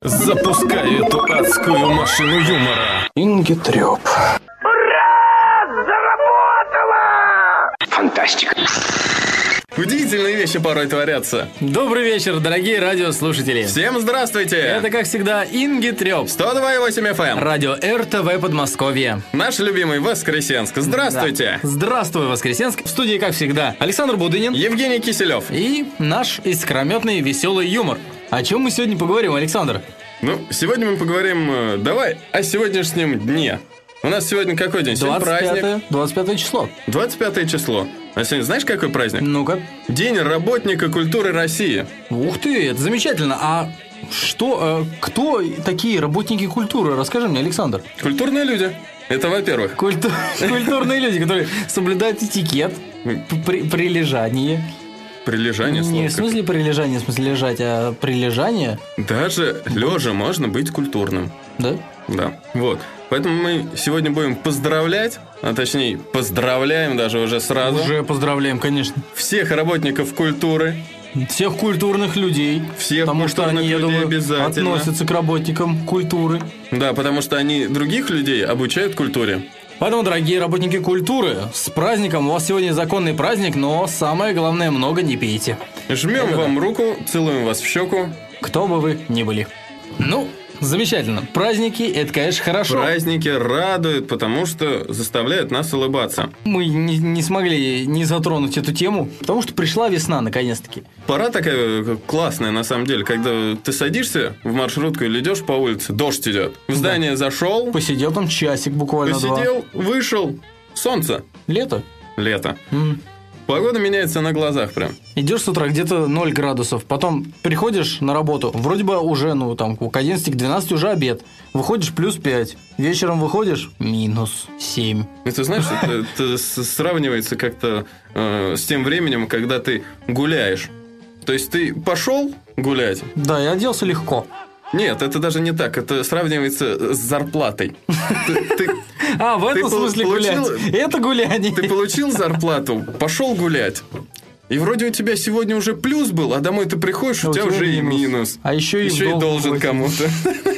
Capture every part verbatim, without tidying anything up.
Запускай эту адскую машину юмора. Ингитрёп. Ура! Заработало! Фантастика. Удивительные вещи порой творятся. Добрый вечер, дорогие радиослушатели. Всем здравствуйте. Это, как всегда, Ингитрёп. сто два и восемь эф эм. Радио эр тэ вэ Подмосковье. Наш любимый Воскресенск. Здравствуйте. Да. Здравствуй, Воскресенск. В студии, как всегда, Александр Будынин. Евгений Киселев. И наш искрометный веселый юмор. О чем мы сегодня поговорим, Александр? Ну, сегодня мы поговорим, э, давай, о сегодняшнем дне. У нас сегодня какой день? Сегодня праздник. двадцать пятое число. двадцать пятое число. А сегодня знаешь, какой праздник? Ну-ка. День работника культуры России. Ух ты, это замечательно. А что, э, кто такие работники культуры? Расскажи мне, Александр. Культурные люди. Это во-первых. Культу... Культурные люди, которые соблюдают этикет, при... прилежание. Прилежание слово. Не в смысле прилежание, в смысле лежать, а прилежание. Даже лежа можно быть культурным. Да? Да. Вот. Поэтому мы сегодня будем поздравлять, а точнее поздравляем даже уже сразу. Уже поздравляем, конечно. Всех работников культуры. Всех культурных людей. Всех потому что они, я думаю, обязательно относятся к работникам культуры. Да, потому что они других людей обучают культуре. Поэтому, дорогие работники культуры, с праздником. У вас сегодня законный праздник, но самое главное, много не пейте. Жмем Это вам да. руку, целуем вас в щеку. Кто бы вы ни были. Ну, замечательно. Праздники – это, конечно, хорошо. Праздники радуют, потому что заставляют нас улыбаться. Мы не, не смогли не затронуть эту тему, потому что пришла весна, наконец-таки. Пора такая классная, на самом деле, когда ты садишься в маршрутку или идешь по улице, дождь идет. В здание да. зашел. Посидел там часик буквально Посидел, два. вышел. Солнце. Лето? Лето. Mm. Погода меняется на глазах прям. Идешь с утра где-то ноль градусов, потом приходишь на работу, вроде бы уже, ну, там, к одиннадцати, к двенадцати уже обед. Выходишь плюс пять, вечером выходишь минус семь. И ты знаешь, это, это сравнивается как-то э, с тем временем, когда ты гуляешь. То есть ты пошел гулять. Да, и оделся легко. Нет, это даже не так. Это сравнивается с зарплатой. А, в этом смысле гулять. Это гуляние. Ты получил зарплату, пошел гулять. И вроде у тебя сегодня уже плюс был, а домой ты приходишь, у тебя уже и минус. А еще и еще и должен кому-то.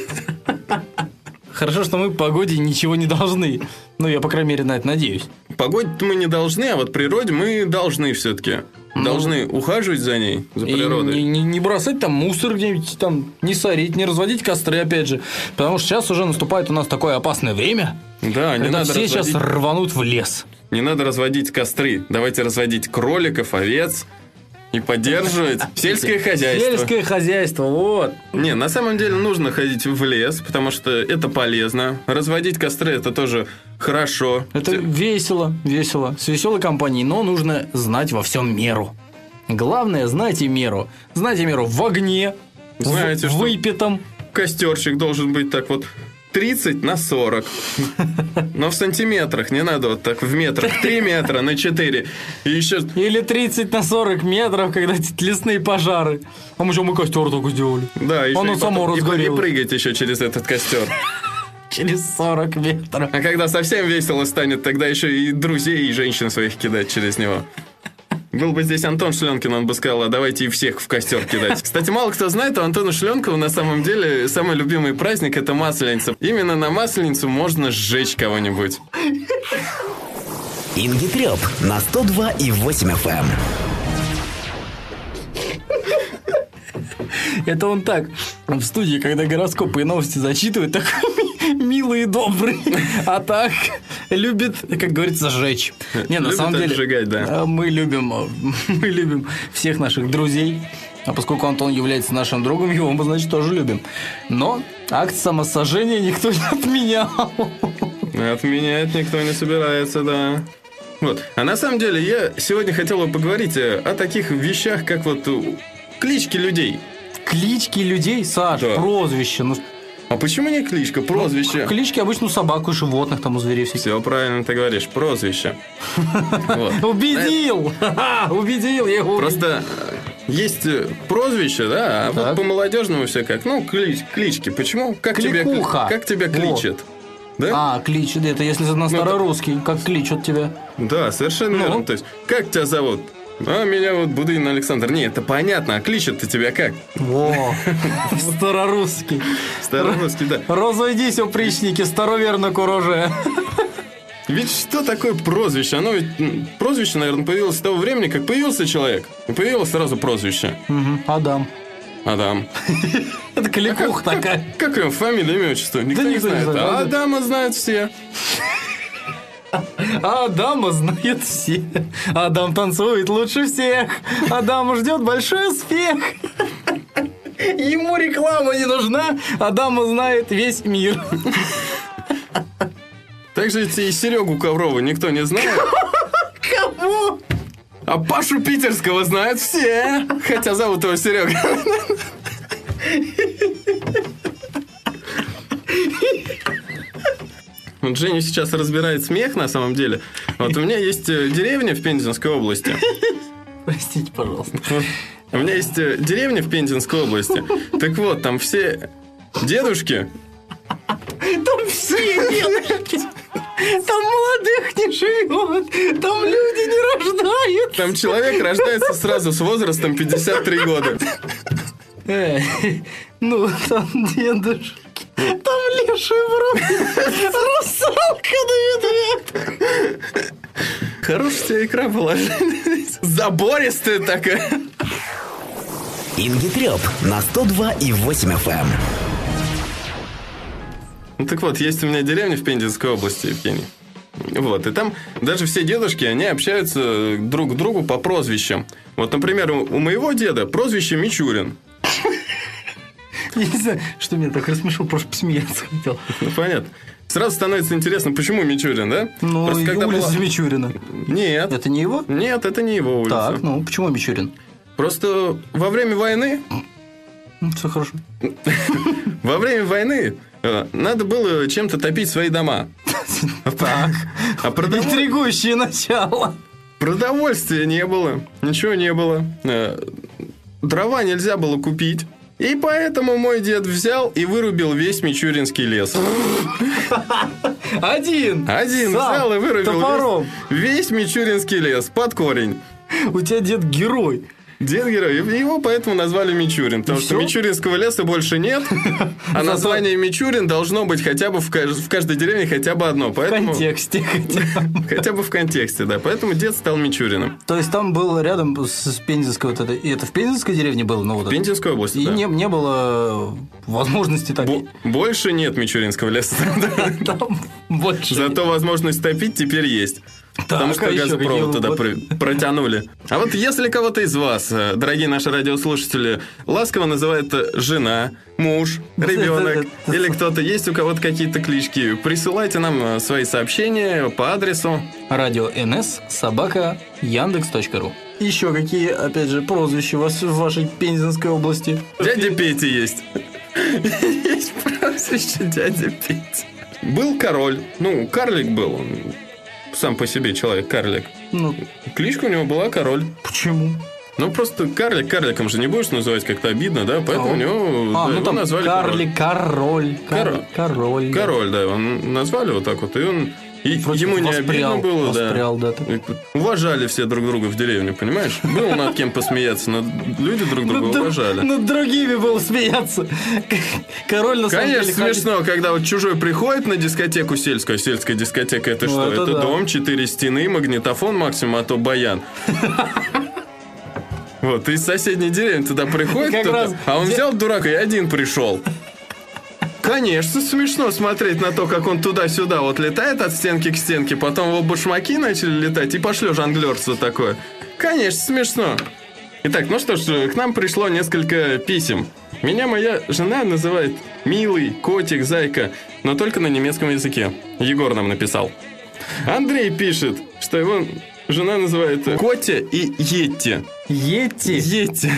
Хорошо, что мы погоде ничего не должны. Ну, я, по крайней мере, на это надеюсь. Погоде мы не должны, а вот природе мы должны все-таки. Ну, должны ухаживать за ней, за природой. И не, не бросать там мусор где-нибудь, там, не сорить, не разводить костры, опять же. Потому что сейчас уже наступает у нас такое опасное время. Да, не надо все разводить... сейчас рванут в лес. Не надо разводить костры. Давайте разводить кроликов, овец и поддерживать сельское хозяйство. Сельское хозяйство, вот. Не, на самом деле нужно ходить в лес, потому что это полезно. Разводить костры – это тоже хорошо. Это весело, весело. С веселой компанией, но нужно знать во всем меру. Главное, знайте меру. Знайте меру в огне, Знаете, в выпитом. Костерчик должен быть так вот тридцать на сорок. Но в сантиметрах, не надо вот так в метрах. три метра на четыре. И еще... Или тридцать на сорок метров, когда лесные пожары. А мы что, мы костер только сделали. Да, еще оно и само потом, разгорелось. И прыгать еще через этот костер. Через сорок метров. А когда совсем весело станет, тогда еще и друзей, и женщин своих кидать через него. Был бы здесь Антон Шленкин, он бы сказал, а давайте и всех в костер кидать. Кстати, мало кто знает, у Антона Шленкова на самом деле самый любимый праздник – это Масленица. Именно на Масленицу можно сжечь кого-нибудь. Ингитрёп на сто два и восемь эф эм. Это он так в студии, когда гороскопы и новости зачитывает, такой милый и добрый. А так любит, как говорится, сжечь. Не, на любит самом деле отжигать, да. мы любим, мы любим всех наших друзей. А поскольку Антон является нашим другом, его мы, значит, тоже любим. Но акт самосожжения никто не отменял. Отменять никто не собирается, да. Вот. А на самом деле я сегодня хотел бы поговорить о таких вещах, как вот клички людей. Клички людей, Саш, да. Прозвище. Ну... А почему не кличка, прозвище? Ну, клички обычно у собак, у животных, там у зверей всяких. Все правильно ты говоришь, прозвище. Убедил! Убедил, я его. Просто есть прозвище, да, а вот по-молодежному все как. Ну, клички. Почему? Как тебя кличат? А, кличат, это если на старорусский, как кличут тебя. Да, совершенно верно. То есть, как тебя зовут? А меня вот Будыин Александр. Не, это понятно, а кличут-то тебя как? Во, старорусский. Старорусский, да. Розойдись, опричники, староверно куроже. Ведь что такое прозвище? Оно ведь, м, прозвище, наверное, появилось с того времени, как появился человек. И появилось сразу прозвище. Мгм, Адам. Адам. Это кликуха такая. Как его фамилия, имя, отчество? Никто не никто не знает. знает, А правда? Адама знают все. А Адама знают все. Адам танцует лучше всех. Адам ждет большой успех. Ему реклама не нужна. Адама знает весь мир. Также ведь и Серегу Коврова никто не знает. Кого? А Пашу Питерского знают все. Хотя зовут его Серега. Вот Женя сейчас разбирает смех на самом деле. Вот у меня есть э, деревня в Пензенской области. Простите, пожалуйста. У меня есть э, деревня в Пензенской области. Так вот, там все дедушки. Там все дедушки. Там молодых не живет. Там люди не рождают. Там человек рождается сразу с возрастом пятьдесят три года. Эй, ну, там дедушки. Там леший вроде. Русалка на медведь. Хорошая тебе икра была. Забористая такая. Ингитреп на сто два и восемь эф эм. Ну так вот, есть у меня деревня в Пензенской области, Евгений. Вот, и там даже все дедушки, они общаются друг к другу по прозвищам. Вот, например, у, у моего деда прозвище Мичурин. Я не знаю, что меня так рассмешил, просто посмеяться хотел. Ну, понятно. Сразу становится интересно, почему Мичурин, да? Ну, Просто когда улица была- Мичурина. Нет. Это не его? Нет, это не его улица. Так, ну, почему Мичурин? Просто во время войны, Ну, все хорошо. во время войны э, надо было чем-то топить свои дома. Так. А продов- Интригующее начало. продовольствия не было, ничего не было. Э, Дрова нельзя было купить. И поэтому мой дед взял и вырубил весь Мичуринский лес. Один. Один Сам. взял и вырубил Топором. весь, весь Мичуринский лес под корень. У тебя дед герой. Дед герой. Его поэтому назвали Мичурин. Потому И что всё? Мичуринского леса больше нет. А название Мичурин должно быть хотя бы в каж- в каждой деревне хотя бы одно. В Поэтому... контексте хотя бы. Хотя бы в контексте, да. Поэтому дед стал Мичуриным. То есть там было рядом с с Пензенской вот это. И это в Пензенской деревне было? Ну, вот В это? Пензенской области, И да. не, не было возможности так. Бо- Больше нет Мичуринского леса. Там больше. Зато возможность топить теперь есть. Потому Так, что а ещё газопровод какие туда вот- при- протянули. А вот если кого-то из вас, э, дорогие наши радиослушатели, ласково называет э, жена, муж, ребенок это- это- или кто-то, есть у кого-то какие-то клички, присылайте нам э, свои сообщения по адресу. Радио НС собака яндекс точка ру. Еще какие, опять же, прозвища у вас в вашей Пензенской области? Дядя Петя есть. Есть прозвище дядя Петя. Был король. Ну, карлик был. Он сам по себе человек-карлик. Ну, Кличка у него была король. почему? Ну, просто карлик карликом же не будешь называть, как-то обидно, да? Поэтому А, у него А, да, ну его там назвали карлик, король. Король. Король. да. Король, да, его назвали вот так вот. И он... И Вроде ему не воспрял, обидно было, воспрял, да. да, так. И уважали все друг друга в деревне, понимаешь? Было над кем посмеяться, но люди друг друга Над, друг- уважали. над другими было смеяться. Король на самом Конечно, деле ходит- смешно, когда вот чужой приходит на дискотеку сельскую. А сельская дискотека это Ну, что? это Это, да. дом, четыре стены, магнитофон максимум, а то баян. Вот, из соседней деревни туда приходит Как кто-то, раз а он де- взял дурака и один пришел. Конечно, смешно смотреть на то, как он туда-сюда вот летает от стенки к стенке, потом его башмаки начали летать, и пошло жонглерство такое. Конечно, смешно. Итак, ну что ж, к нам пришло несколько писем. Меня моя жена называет милый, котик, зайка, но только на немецком языке. Егор нам написал. Андрей пишет, что его жена называет Котя и Йетти. Йети. Йетти.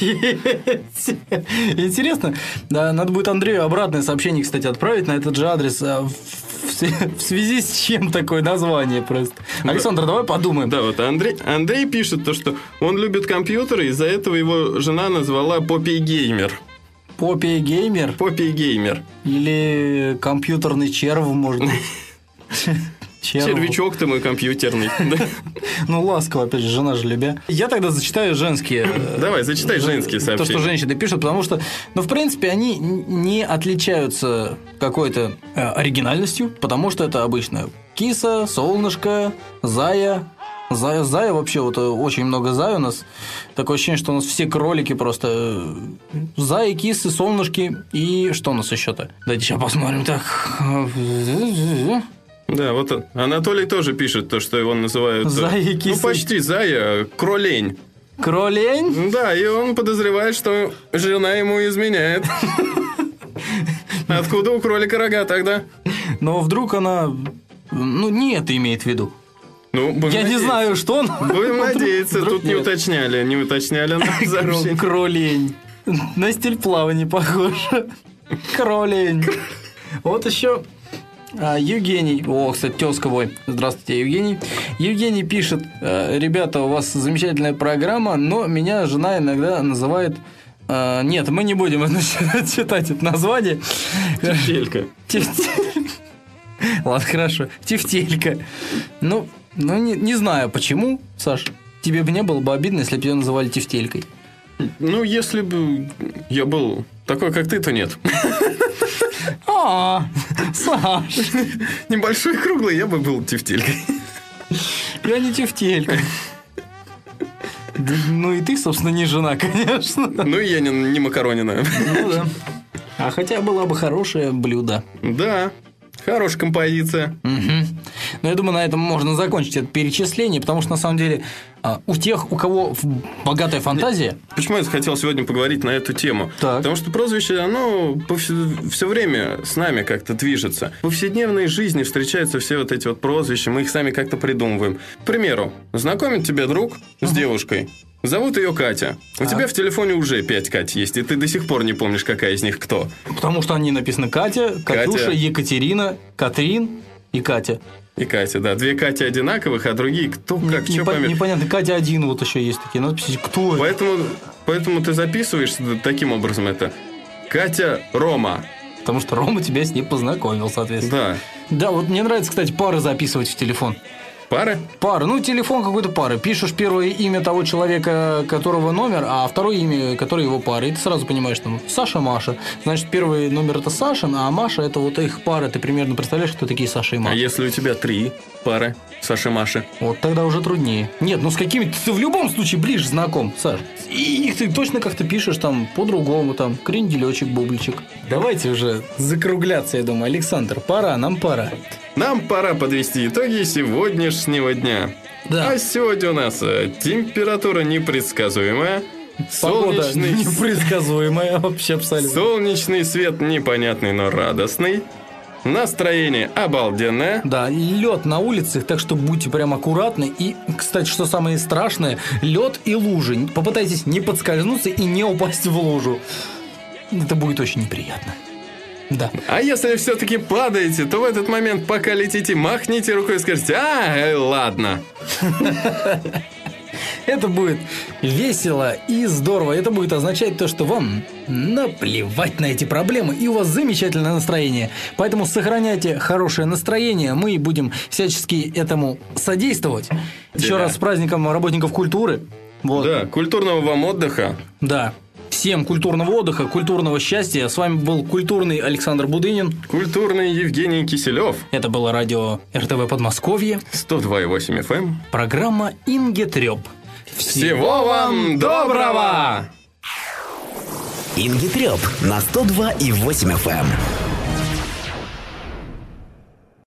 Интересно. Да, надо будет Андрею обратное сообщение, кстати, отправить на этот же адрес. а, В, в- в связи с чем такое название просто? Александр, давай подумаем. Да, вот Андрей, Андрей пишет то, что он любит компьютеры, из-за этого его жена назвала Поппи Геймер. Поппи геймер Поппи Геймер. или компьютерный черв, может быть. Червячок ты мой компьютерный. Ну, ласково, опять же, жена же любя. Я тогда зачитаю женские. Давай, зачитай женские сообщения. То, что женщины пишут, потому что, ну, в принципе, они не отличаются какой-то оригинальностью, потому что это обычно киса, солнышко, зая. Зая, зая вообще, вот очень много зая у нас. Такое ощущение, что у нас все кролики просто. Зая, кисы, солнышки. И что у нас еще-то? Давайте сейчас посмотрим. Так. Да, вот Анатолий тоже пишет то, что его называют... Зая, кисы. Ну, почти зая, кролень. Кролень? Да, и он подозревает, что жена ему изменяет. Откуда у кролика рога тогда? Но вдруг она... Ну, не это имеет в виду. Ну, я не знаю, что он... Будем надеяться, тут не уточняли, не уточняли нам. Кролень. На стиль плавания похож. Кролень. Вот еще Евгений. О, кстати, тезка мой. Здравствуйте, Евгений. Евгений пишет: ребята, у вас замечательная программа, но меня жена иногда называет... Нет, мы не будем читать это название. Тефтелька. Ладно, хорошо. Тефтелька. Ну, ну не, не знаю, почему, Саш. Тебе бы не было бы обидно, если бы тебя называли тефтелькой. Ну, если бы я был такой, как ты, то нет. А, Саш. Небольшой, круглый, я бы был тефтелькой. Я не тефтелька. Ну, и ты, собственно, не жена, конечно. Ну, и я не, не макаронина. Ну, да. А хотя было бы хорошее блюдо. Да. Хорошая композиция. Угу. Но я думаю, на этом можно закончить это перечисление, потому что, на самом деле, у тех, у кого богатая фантазия... Почему я хотел сегодня поговорить на эту тему? Так. Потому что прозвище, оно все время с нами как-то движется. В повседневной жизни встречаются все вот эти вот прозвища, мы их сами как-то придумываем. К примеру, знакомит тебя друг с девушкой. Зовут ее Катя. У а. тебя в телефоне уже пять Кать есть, и ты до сих пор не помнишь, какая из них кто. Потому что они написаны Катя, Катюша, Катя. Екатерина, Катрин и Катя. И Катя, да. Две Кати одинаковых, а другие кто как, не, что непон- помнишь. Непонятно, Катя один вот еще есть такие. Надо писать, кто это? Поэтому, поэтому ты записываешь таким образом это. Катя Рома. Потому что Рома тебя с ней познакомил, соответственно. Да. Да, вот мне нравится, кстати, пары записывать в телефон. Пары? Пары. Ну, телефон какой-то пары. Пишешь первое имя того человека, которого номер, а второе имя, которое его пара. И ты сразу понимаешь, там, Саша, Маша. Значит, первый номер это Сашин, а Маша это вот их пара. Ты примерно представляешь, кто такие Саша и Маша. А если у тебя три пары Саши и Маши? Вот тогда уже труднее. Нет, ну с какими ты в любом случае ближе знаком, Саш. И их ты точно как-то пишешь там по-другому, там, кренделечек, бубличек. Давайте уже закругляться, я думаю. Александр, пора, нам пора. Нам пора подвести итоги сегодняшнего дня. Да. А сегодня у нас температура непредсказуемая. Погода солнечный... непредсказуемая вообще абсолютно. Солнечный свет непонятный, но радостный. Настроение обалденное. Да, лед на улице, так что будьте прям аккуратны. И, кстати, что самое страшное, лед и лужи. Попытайтесь не подскользнуться и не упасть в лужу. Это будет очень неприятно. Да. А если все-таки падаете, то в этот момент, пока летите, махните рукой и скажете: а, ладно. Это будет весело и здорово. Это будет означать то, что вам наплевать на эти проблемы, и у вас замечательное настроение. Поэтому сохраняйте хорошее настроение. Мы будем всячески этому содействовать. Еще Да. раз с праздником работников культуры. Вот. Да, культурного вам отдыха. Да. Всем культурного отдыха, культурного счастья. С вами был культурный Александр Будынин. Культурный Евгений Киселев. Это было радио эр тэ вэ Подмосковье. сто два и восемь эф эм. Программа «Ингетрёб». Всего вам доброго! Ингитрёб на сто два и восемь эф эм.